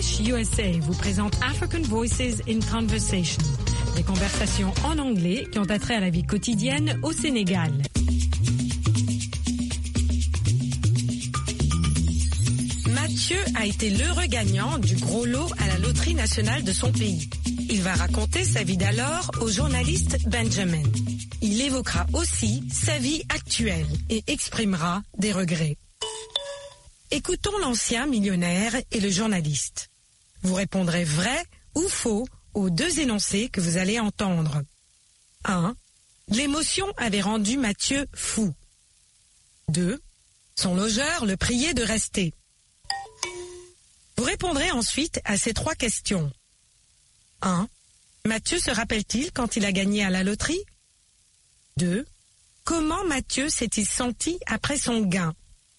English USA vous présente African Voices in Conversation, des conversations en anglais qui ont attrait à la vie quotidienne au Sénégal. Mathieu a été l'heureux gagnant du gros lot à la loterie nationale de son pays. Il va raconter sa vie d'alors au journaliste Benjamin. Il évoquera aussi sa vie actuelle et exprimera des regrets. Écoutons l'ancien millionnaire et le journaliste. Vous répondrez vrai ou faux aux deux énoncés que vous allez entendre. 1. L'émotion avait rendu Mathieu fou. 2. Son logeur le priait de rester. Vous répondrez ensuite à ces trois questions. 1. Mathieu se rappelle-t-il quand il a gagné à la loterie? 2. Comment Mathieu s'est-il senti après son gain?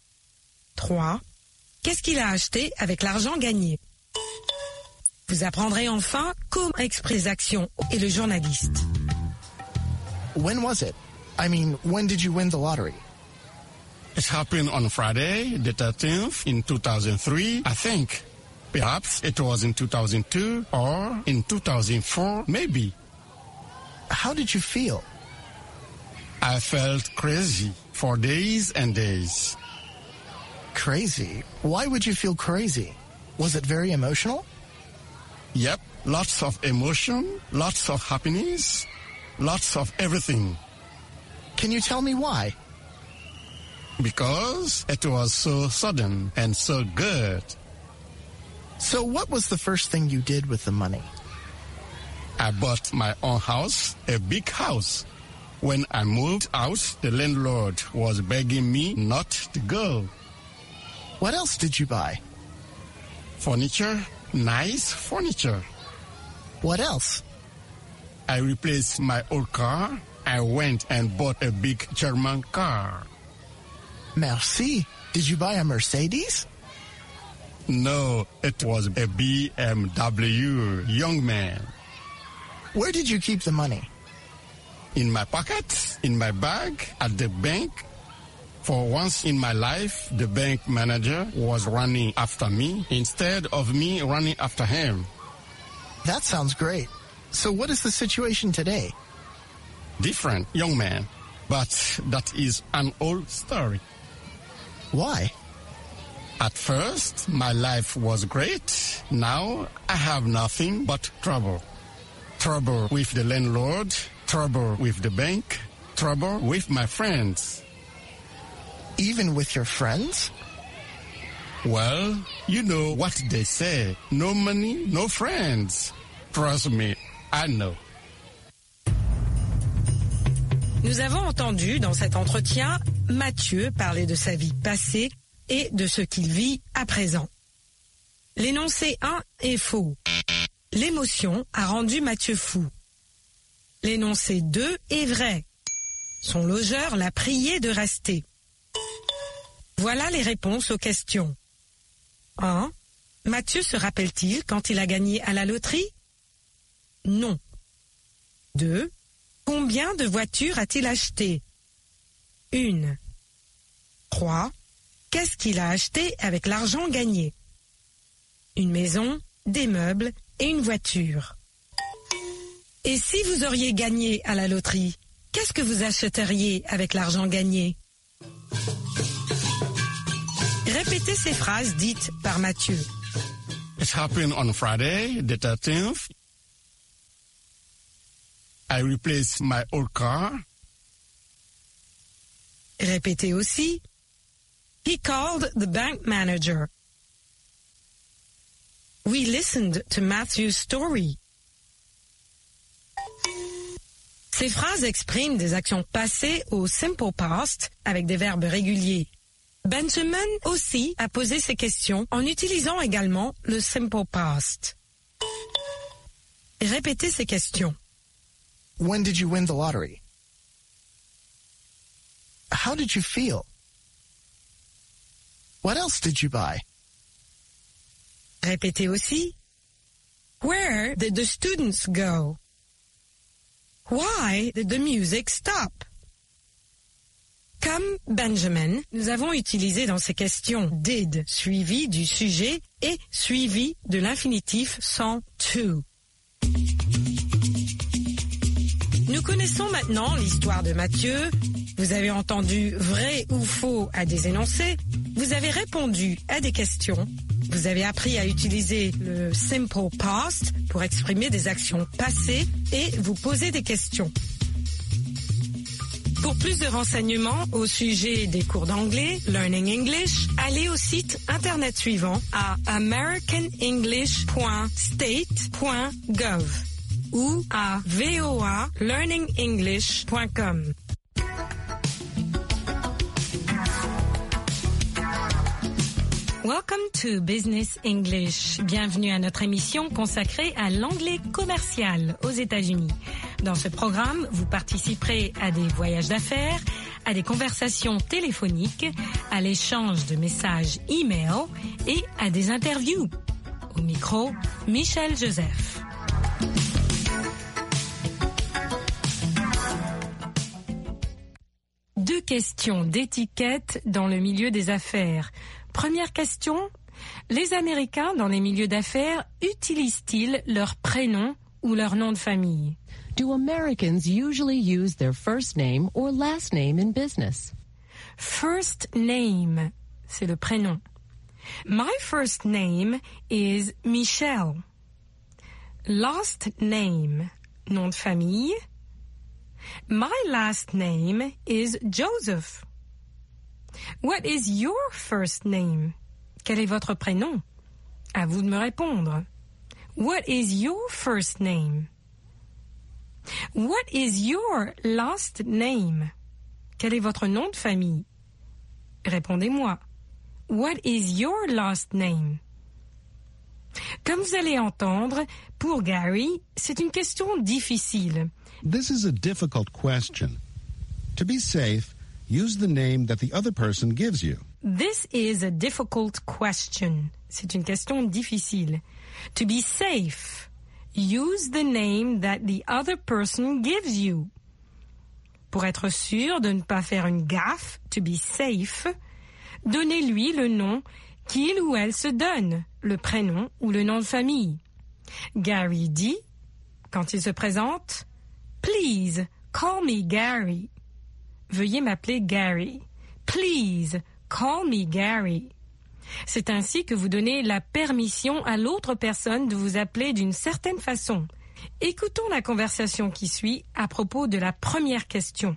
3. Qu'est-ce qu'il a acheté avec l'argent gagné? Vous apprendrez enfin comment exprimer les actions et le journaliste. When was it? I mean, when did you win the lottery? It happened on Friday, the 13th, in 2003, I think. Perhaps it was in 2002 or in 2004, maybe. How did you feel? I felt crazy for days and days. Crazy? Why would you feel crazy? Was it very emotional? Yep, lots of emotion, lots of happiness, lots of everything. Can you tell me why? Because it was so sudden and so good. So what was the first thing you did with the money? I bought my own house, a big house. When I moved out, the landlord was begging me not to go. What else did you buy? Furniture, nice furniture. What else? I replaced my old car. I went and bought a big German car. Merci. Did you buy a Mercedes? No, it was a BMW, young man. Where did you keep the money? In my pocket, in my bag, at the bank. For once in my life, the bank manager was running after me instead of me running after him. That sounds great. So what is the situation today? Different, young man. But that is an old story. Why? At first, my life was great. Now, I have nothing but trouble. Trouble with the landlord, trouble with the bank, trouble with my friends. Even with your friends? Well, you know what they say. No money, no friends. Trust me, I know. Nous avons entendu dans cet entretien Mathieu parler de sa vie passée et de ce qu'il vit à présent. L'énoncé 1 est faux. L'émotion a rendu Mathieu fou. L'énoncé 2 est vrai. Son logeur l'a prié de rester. Voilà les réponses aux questions. 1. Mathieu se rappelle-t-il quand il a gagné à la loterie? Non. 2. Combien de voitures a-t-il acheté? 1. 3. Qu'est-ce qu'il a acheté avec l'argent gagné? Une maison, des meubles et une voiture. Et si vous auriez gagné à la loterie, qu'est-ce que vous achèteriez avec l'argent gagné? Répétez ces phrases dites par Mathieu. It happened on Friday, the 13th. I replaced my old car. Répétez aussi. He called the bank manager. We listened to Matthew's story. Ces phrases expriment des actions passées au simple past avec des verbes réguliers. Benjamin aussi a posé ces questions en utilisant également le simple past. Répétez ces questions. When did you win the lottery? How did you feel? What else did you buy? Répétez aussi. Where did the students go? Why did the music stop? Comme Benjamin, nous avons utilisé dans ces questions did suivi du sujet et suivi de l'infinitif sans to. Nous connaissons maintenant l'histoire de Mathieu. Vous avez entendu vrai ou faux à des énoncés. Vous avez répondu à des questions. Vous avez appris à utiliser le simple past pour exprimer des actions passées et vous poser des questions. Pour plus de renseignements au sujet des cours d'anglais, Learning English, allez au site internet suivant à americanenglish.state.gov ou à voalearningenglish.com. Welcome to Business English. Bienvenue à notre émission consacrée à l'anglais commercial aux États-Unis. Dans ce programme, vous participerez à des voyages d'affaires, à des conversations téléphoniques, à l'échange de messages e-mail et à des interviews. Au micro, Michel Joseph. Deux questions d'étiquette dans le milieu des affaires. Première question, les Américains dans les milieux d'affaires utilisent-ils leur prénom ou leur nom de famille? Do Americans usually use their first name or last name in business? First name, c'est le prénom. My first name is Michelle. Last name, nom de famille. My last name is Joseph. What is your first name? Quel est votre prénom? À vous de me répondre. What is your first name? What is your last name? Quel est votre nom de famille? Répondez-moi. What is your last name? Comme vous allez entendre, pour Gary, c'est une question difficile. This is a difficult question. To be safe, use the name that the other person gives you. This is a difficult question. C'est une question difficile. To be safe, use the name that the other person gives you. Pour être sûr de ne pas faire une gaffe, to be safe, donnez-lui le nom qu'il ou elle se donne, le prénom ou le nom de famille. Gary dit, quand il se présente, « Please, call me Gary ». Veuillez m'appeler Gary. Please, call me Gary. C'est ainsi que vous donnez la permission à l'autre personne de vous appeler d'une certaine façon. Écoutons la conversation qui suit à propos de la première question.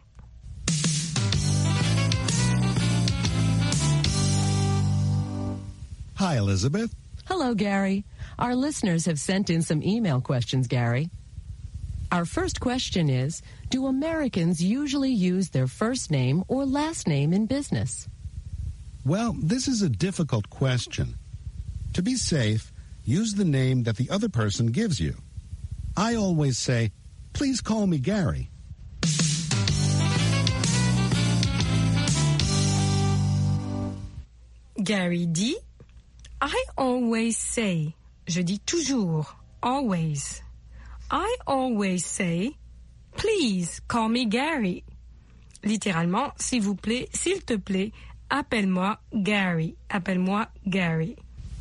Hi, Elizabeth. Hello, Gary. Our listeners have sent in some email questions, Gary. Our first question is, do Americans usually use their first name or last name in business? Well, this is a difficult question. To be safe, use the name that the other person gives you. I always say, please call me Gary. Gary dit, I always say, je dis toujours, always. I always say, please call me Gary. Littéralement, s'il vous plaît, s'il te plaît, appelle-moi Gary. Appelle-moi Gary.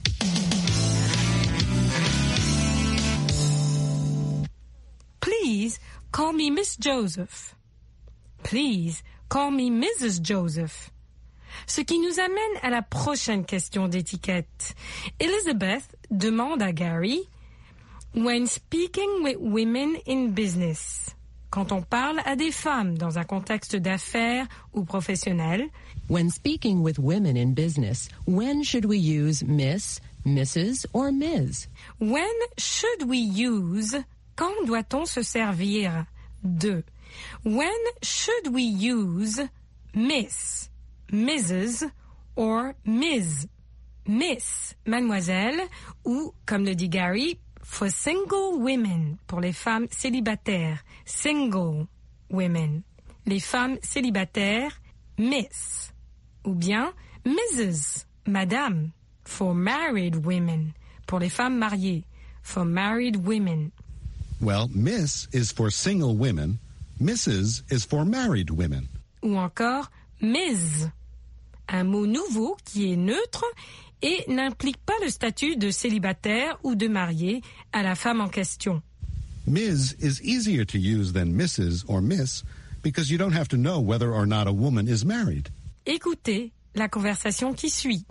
Please call me Miss Joseph. Please call me Mrs. Joseph. Ce qui nous amène à la prochaine question d'étiquette. Elizabeth demande à Gary, when speaking with women in business, quand on parle à des femmes dans un contexte d'affaires ou professionnel, when speaking with women in business, when should we use Miss, Mrs. or Ms? When should we use, quand doit-on se servir de? When should we use Miss, Mrs. or Ms? Miss, mademoiselle, ou, comme le dit Gary, for single women, pour les femmes célibataires, single women. Les femmes célibataires, Miss. Ou bien Mrs., madame, for married women, pour les femmes mariées, for married women. Well, Miss is for single women, Mrs. is for married women. Ou encore Ms., un mot nouveau qui est neutre et n'implique pas le statut de célibataire ou de marié à la femme en question. Ms. is easier to use than Mrs. or Miss because you don't have to know whether or not a woman is married. Écoutez la conversation qui suit.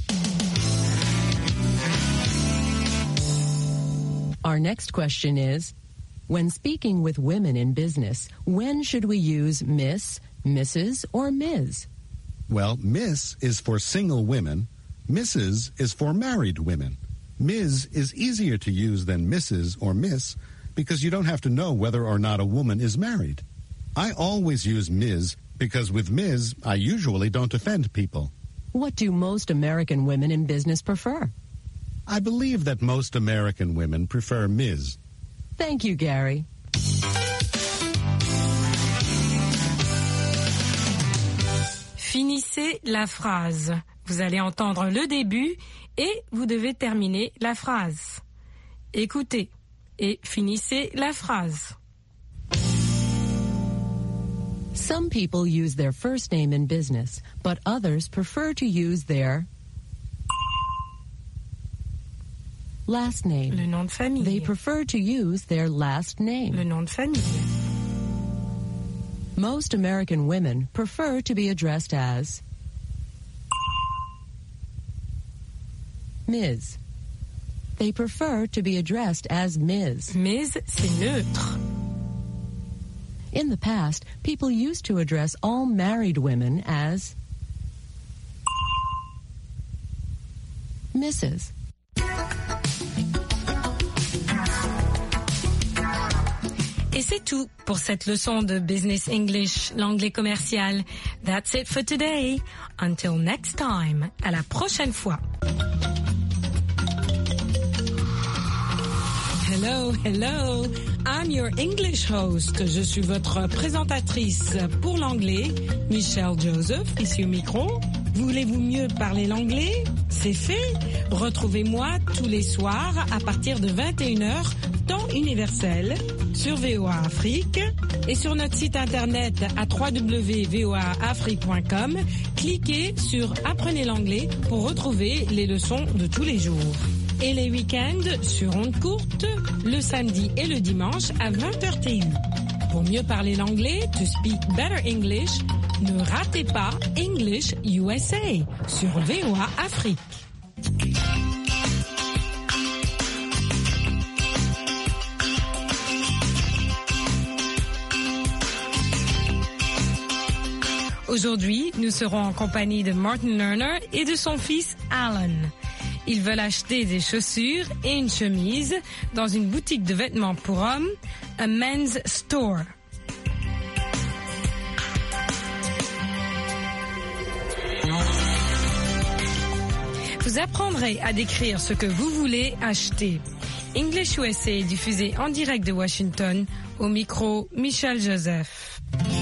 Our next question is, when speaking with women in business, when should we use Miss, Mrs., or Ms.? Well, Miss is for single women. Mrs. is for married women. Ms. is easier to use than Mrs. or Miss because you don't have to know whether or not a woman is married. I always use Ms. because with Ms. I usually don't offend people. What do most American women in business prefer? I believe that most American women prefer Ms. Thank you, Gary. Finissez la phrase. Vous allez entendre le début et vous devez terminer la phrase. Écoutez et finissez la phrase. Some people use their first name in business, but others prefer to use their last name. Le nom de famille. They prefer to use their last name. Le nom de famille. Most American women prefer to be addressed as Ms. They prefer to be addressed as Ms. Ms, c'est neutre. In the past, people used to address all married women as Mrs. Et c'est tout pour cette leçon de Business English, l'anglais commercial. That's it for today. Until next time. À la prochaine fois. Hello, hello. I'm your English host. Je suis votre présentatrice pour l'anglais, Michelle Joseph, ici au micro. Voulez-vous mieux parler l'anglais? C'est fait. Retrouvez-moi tous les soirs à partir de 21h, temps universel, sur VOA Afrique et sur notre site internet à www.voaafrique.com. Cliquez sur Apprenez l'anglais pour retrouver les leçons de tous les jours. Et les week-ends sur ondes courtes, le samedi et le dimanche à 20h TU. Pour mieux parler l'anglais, to speak better English, ne ratez pas English USA sur VOA Afrique. Aujourd'hui, nous serons en compagnie de Martin Lerner et de son fils Alan. Ils veulent acheter des chaussures et une chemise dans une boutique de vêtements pour hommes, a men's store. Vous apprendrez à décrire ce que vous voulez acheter. English USA est diffusé en direct de Washington, au micro Michelle Joseph.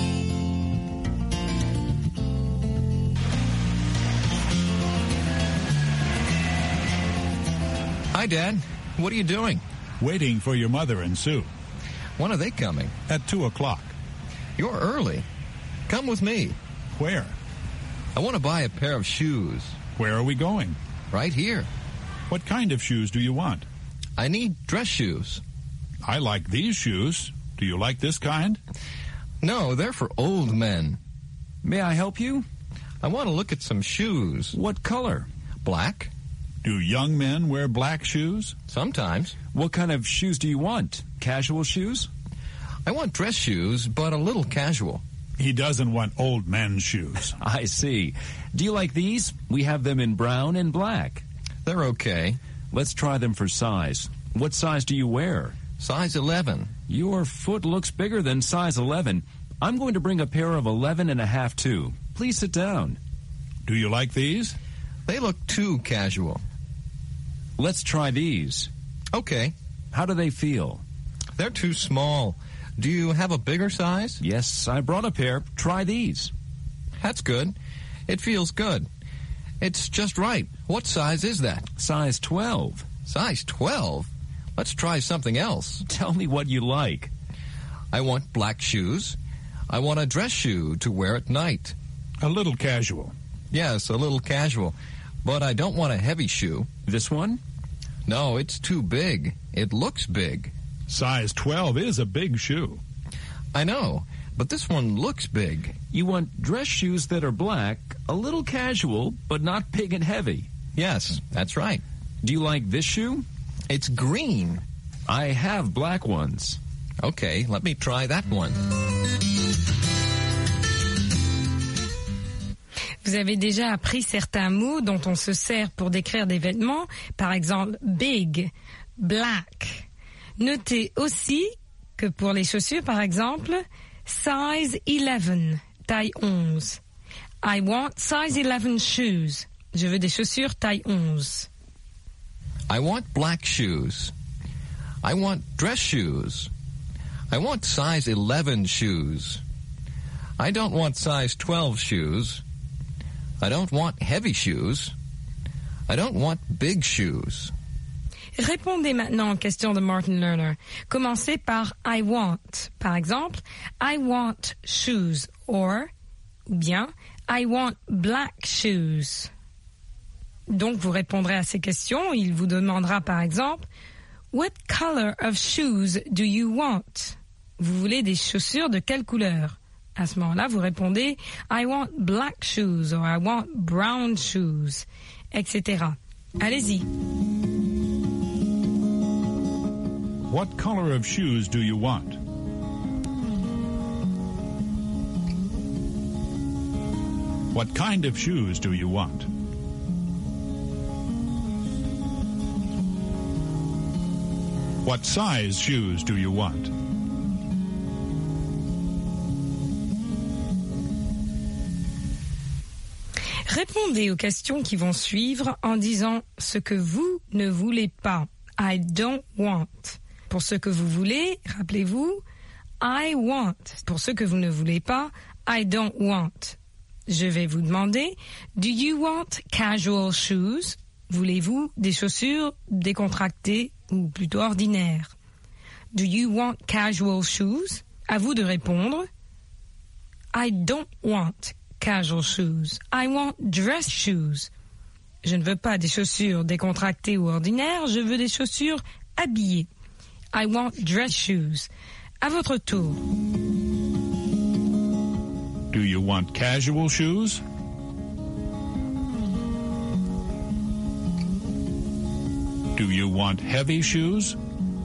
Hi, Dad. What are you doing? Waiting for your mother and Sue. When are they coming? At 2 o'clock. You're early. Come with me. Where? I want to buy a pair of shoes. Where are we going? Right here. What kind of shoes do you want? I need dress shoes. I like these shoes. Do you like this kind? No, they're for old men. May I help you? I want to look at some shoes. What color? Black? Do young men wear black shoes? Sometimes. What kind of shoes do you want? Casual shoes? I want dress shoes, but a little casual. He doesn't want old men's shoes. I see. Do you like these? We have them in brown and black. They're okay. Let's try them for size. What size do you wear? Size 11. Your foot looks bigger than size 11. I'm going to bring a pair of 11 and a half too. Please sit down. Do you like these? They look too casual. Let's try these. Okay. How do they feel? They're too small. Do you have a bigger size? Yes, I brought a pair. Try these. That's good. It feels good. It's just right. What size is that? Size 12. Size 12? Let's try something else. Tell me what you like. I want black shoes. I want a dress shoe to wear at night. A little casual. Yes, a little casual. but I don't want a heavy shoe. This one? No, it's too big. It looks big. Size 12 is a big shoe. I know, but this one looks big. You want dress shoes that are black, a little casual, but not big and heavy. Yes, that's right. Do you like this shoe? It's green. I have black ones. Okay, let me try that one. Vous avez déjà appris certains mots dont on se sert pour décrire des vêtements, par exemple big, black. Notez aussi que pour les chaussures, par exemple, size 11, taille 11. I want size 11 shoes. Je veux des chaussures taille 11. I want black shoes. I want dress shoes. I want size 11 shoes. I don't want size 12 shoes. I don't want heavy shoes. I don't want big shoes. Répondez maintenant aux questions de Martin Lerner. Commencez par I want. Par exemple, I want shoes ou bien I want black shoes. Donc vous répondrez à ces questions. Il vous demandera par exemple What color of shoes do you want? Vous voulez des chaussures de quelle couleur? À ce moment-là, vous répondez I want black shoes or I want brown shoes, etc. Allez-y. What color of shoes do you want? What kind of shoes do you want? What size shoes do you want? Répondez aux questions qui vont suivre en disant ce que vous ne voulez pas. I don't want. Pour ce que vous voulez, rappelez-vous, I want. Pour ce que vous ne voulez pas, I don't want. Je vais vous demander, do you want casual shoes? Voulez-vous des chaussures décontractées ou plutôt ordinaires? Do you want casual shoes? À vous de répondre. I don't want casual shoes. I want dress shoes. Je ne veux pas des chaussures décontractées ou ordinaires, je veux des chaussures habillées. I want dress shoes. À votre tour. Do you want casual shoes? Do you want heavy shoes?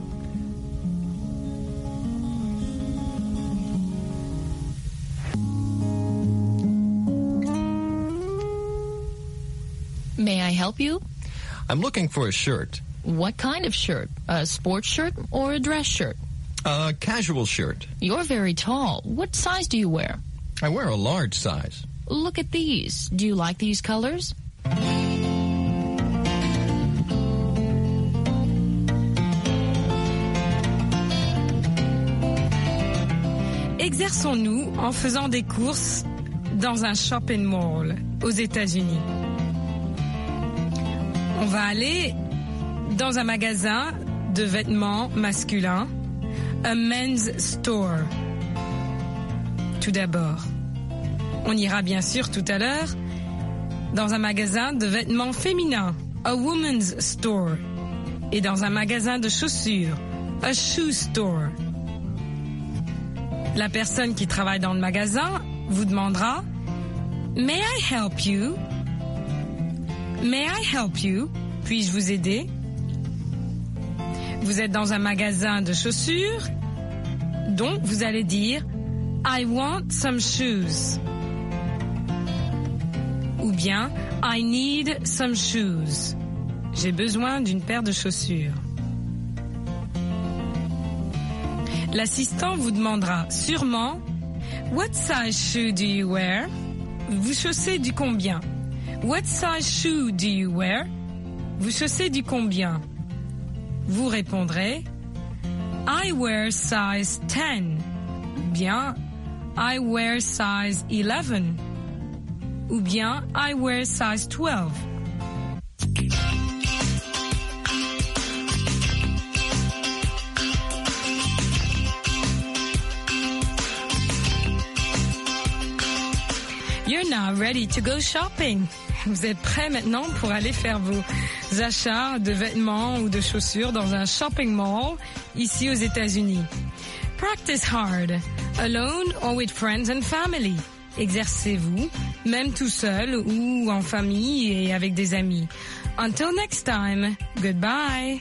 May I help you? I'm looking for a shirt. What kind of shirt? A sports shirt or a dress shirt? A casual shirt. You're very tall. What size do you wear? I wear a large size. Look at these. Do you like these colors? Exerçons-nous en faisant des courses dans un shopping mall aux États-Unis. On va aller dans un magasin de vêtements masculins, a men's store. Tout d'abord, on ira bien sûr tout à l'heure dans un magasin de vêtements féminins, a woman's store, et dans un magasin de chaussures, a shoe store. La personne qui travaille dans le magasin vous demandera « May I help you? May I help you? Puis-je vous aider? » Vous êtes dans un magasin de chaussures, donc vous allez dire « I want some shoes » ou bien « I need some shoes ». J'ai besoin d'une paire de chaussures. L'assistant vous demandera sûrement « What size shoe do you wear? » Vous chaussez du combien? What size shoe do you wear? Vous chaussez du combien? Vous répondrez I wear size 10. Bien I wear size 11. Ou bien I wear size 12. Your You now ready to go shopping? Vous êtes prêts maintenant pour aller faire vos achats de vêtements ou de chaussures dans un shopping mall ici aux États-Unis. Practice hard, alone or with friends and family. Exercez-vous, même tout seul ou en famille et avec des amis. Until next time, goodbye.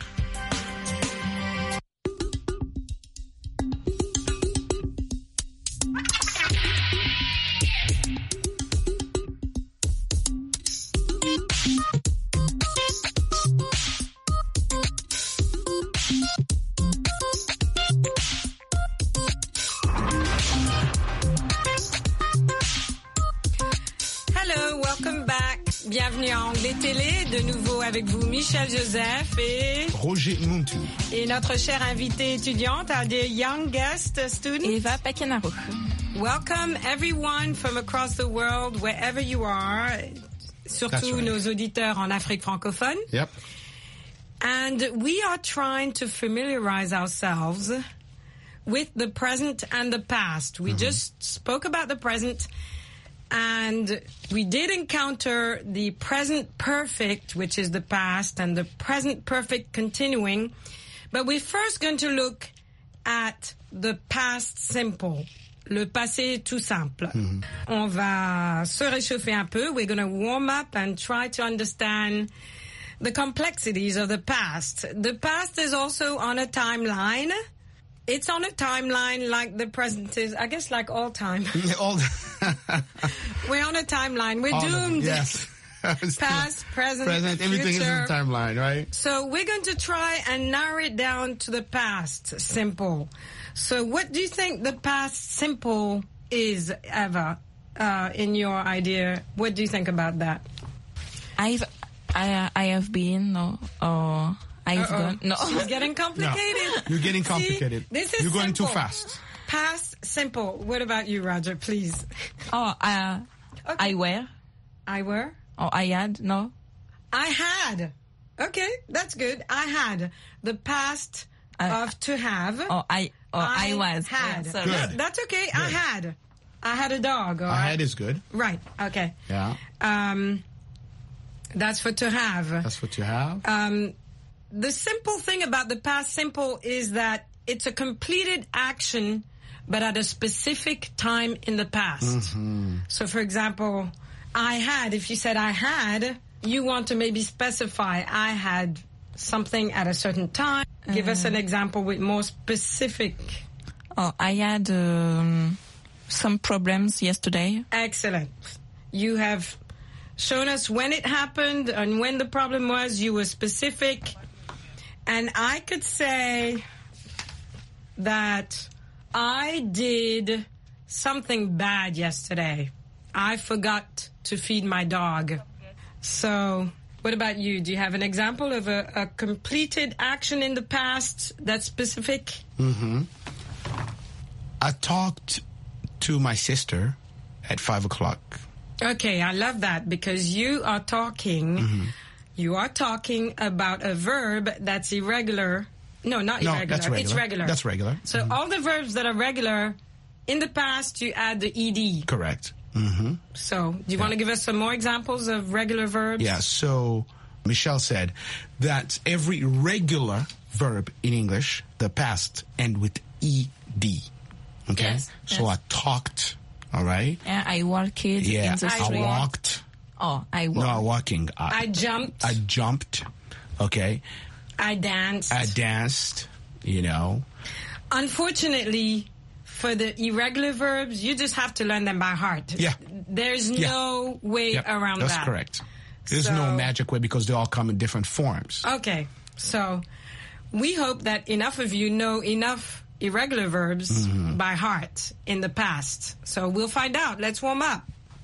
Bienvenue à Anglais Télé, de nouveau avec vous Michel Joseph et Roger Muntu. Et notre chère invitée étudiante, our dear young guest student, Eva Pekenaro. Welcome everyone from across the world, wherever you are, surtout nos auditeurs en Afrique francophone. Yep. And we are trying to familiarize ourselves with the present and the past. We just spoke about the present. And we did encounter the present perfect, which is the past, and the present perfect continuing. But we're first going to look at the past simple, le passé tout simple. On va se réchauffer un peu. We're going to warm up and try to understand the complexities of the past. The past is also on a timeline. It's on a timeline like the present is, I guess, like all time. We're on a timeline. We're doomed. Yes. Past, present, everything future. is in the timeline, right? So we're going to try and narrow it down to the past simple. So what do you think the past simple is, Eva, in your idea? What do you think about that? I have been, or... I've gone. No. She's getting complicated. No, you're getting complicated. See, this is you're going simple. too fast. Past simple. What about you, Roger, please? Okay. I were. I were? Or I had, no? I had. Okay, that's good. I had. The past of to have. I was. Had. Yeah, good. That's okay. Good. I had. I had a dog. I had is good. Right. Okay. Yeah. That's for to have. That's what you have. The simple thing about the past simple is that it's a completed action, but at a specific time in the past. So, for example, I had, if you said I had, you want to maybe specify I had something at a certain time. Give us an example with more specific. I had some problems yesterday. Excellent. You have shown us when it happened and when the problem was. You were specific. And I could say that I did something bad yesterday. I forgot to feed my dog. So what about you? Do you have an example of a completed action in the past that's specific? I talked to my sister at 5 o'clock. Okay, I love that because you are talking... You are talking about a verb that's irregular. No, not irregular. That's regular. It's regular. That's regular. So all the verbs that are regular, in the past, you add the ed. Correct. So do you want to give us some more examples of regular verbs? Yeah, so Michelle said that every regular verb in English, the past, end with ed. Okay? Yes, so I talked, all right? Yeah, I walked in the street. I walked. I walked. No, walking. I jumped. I jumped. Okay. I danced. I danced, you know. Unfortunately, for the irregular verbs, you just have to learn them by heart. Yeah. There's no way around that. That's correct. There's no magic way because they all come in different forms. Okay. So we hope that enough of you know enough irregular verbs by heart in the past. So we'll find out. Let's warm up.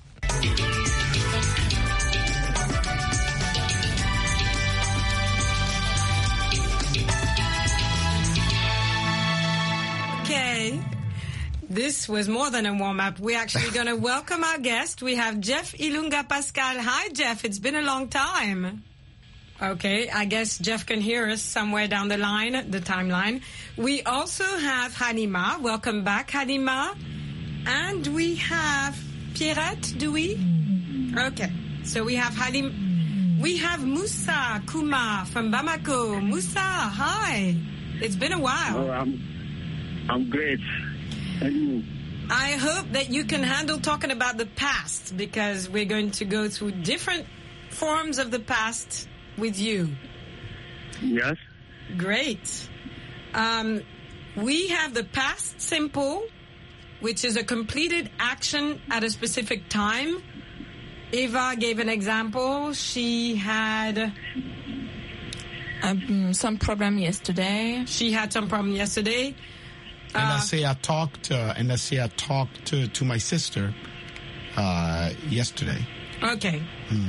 Okay. This was more than a warm-up. We're actually going to welcome our guest. We have Jeff Ilunga Pascal. Hi, Jeff. It's been a long time. Okay, I guess Jeff can hear us somewhere down the line, the timeline. We also have Halima. Welcome back, Halima. And we have Pierrette, do we? Okay. So we have Halim. We have Moussa Kouma from Bamako. Moussa, hi. It's been a while. Oh, I'm great. And you? I hope that you can handle talking about the past, because we're going to go through different forms of the past with you. Yes. Great. We have the past simple, which is a completed action at a specific time. Eva gave an example. She had some problem yesterday. She had some problem yesterday. And I say I talked to my sister yesterday. Okay.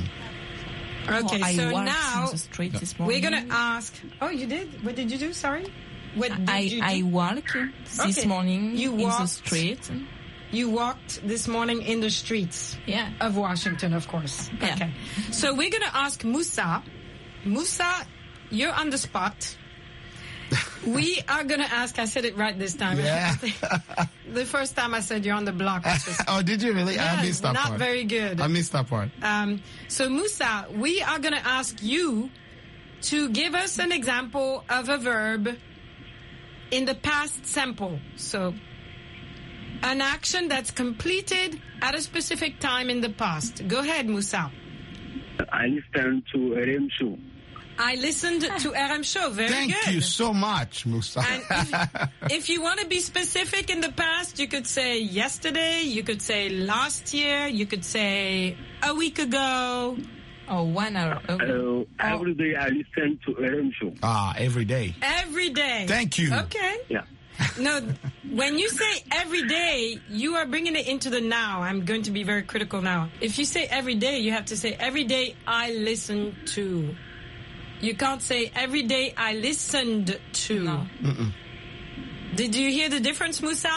Okay, I so walked now in the street this we're morning. going to ask... Oh, you did? What did you do? Sorry? What did you do? I walked this morning in the street. You walked this morning in the streets of Washington, of course. Yeah. Okay. So we're going to ask Moussa. Moussa, you're on the spot. We are going to ask... I said it right this time. Yeah. The first time I said you're on the block. Oh, did you really? Yeah, I missed that part. Not very good. I missed that part. So, Moussa, we are going to ask you to give us an example of a verb in the past simple. So, an action that's completed at a specific time in the past. Go ahead, Moussa. I listened to RM show. I listened to RM show. Very good. Thank you so much, Moussa. And if you want to be specific in the past, you could say yesterday, you could say last year, you could say a week ago. Or 1 hour ago. Every day I listen to RM show. Every day. Every day. Thank you. Okay. Yeah. No, when you say every day, you are bringing it into the now. I'm going to be very critical now. If you say every day, you have to say every day I listen to. You can't say every day I listened to. No. Did you hear the difference, Moussa?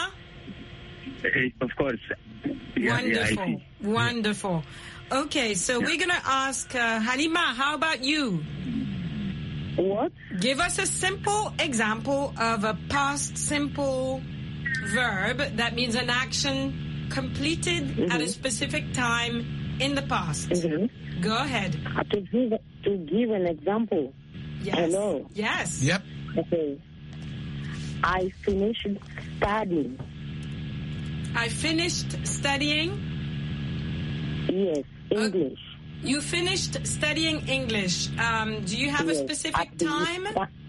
Of course. Yeah, Wonderful. Yeah, I see. Wonderful. Okay, so we're going to ask Halima, how about you? What? Give us a simple example of a past simple verb that means an action completed at a specific time in the past. Go ahead. To give an example. Yes. Hello. Yes. Yep. Okay. I finished studying. I finished studying? Yes, English. You finished studying English. Do you have a specific time?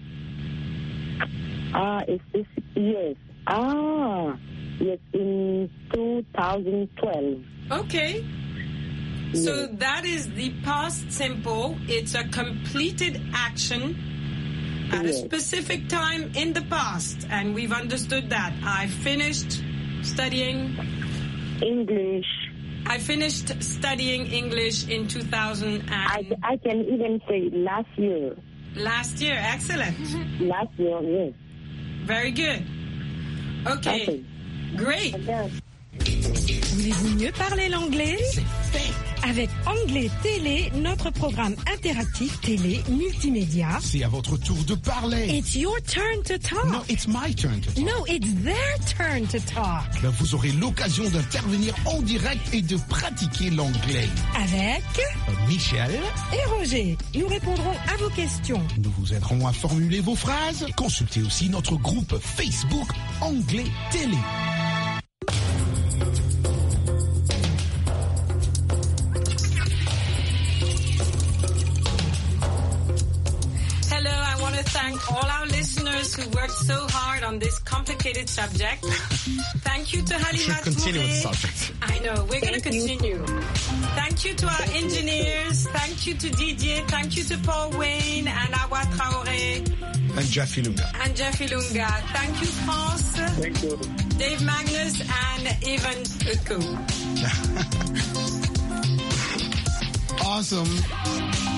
Yes. Yes, in 2012. Okay. Yes. So that is the past simple. It's a completed action at a specific time in the past. And we've understood that. I finished studying English. I finished studying English in 2000 and... I can even say last year. Last year, excellent. Last year, yes. Very good. Okay, great. Voulez-vous mieux parler l'anglais? Avec Anglais Télé, notre programme interactif télé multimédia. C'est à votre tour de parler. It's your turn to talk. No, it's my turn to talk. No, it's their turn to talk. Ben, vous aurez l'occasion d'intervenir en direct et de pratiquer l'anglais. Avec Michel et Roger. Nous répondrons à vos questions. Nous vous aiderons à formuler vos phrases. Consultez aussi notre groupe Facebook Anglais Télé. Thank all our listeners who worked so hard on this complicated subject. Thank you to Halima. We should continue with the subject. I know, we're going to continue. Thank you to our engineers. Thank you to Didier. Thank you to Paul Wayne and Awa Traoré. And Jeffy Lunga. Thank you, France. Thank you. Dave Magnus and Evan Uku. Awesome.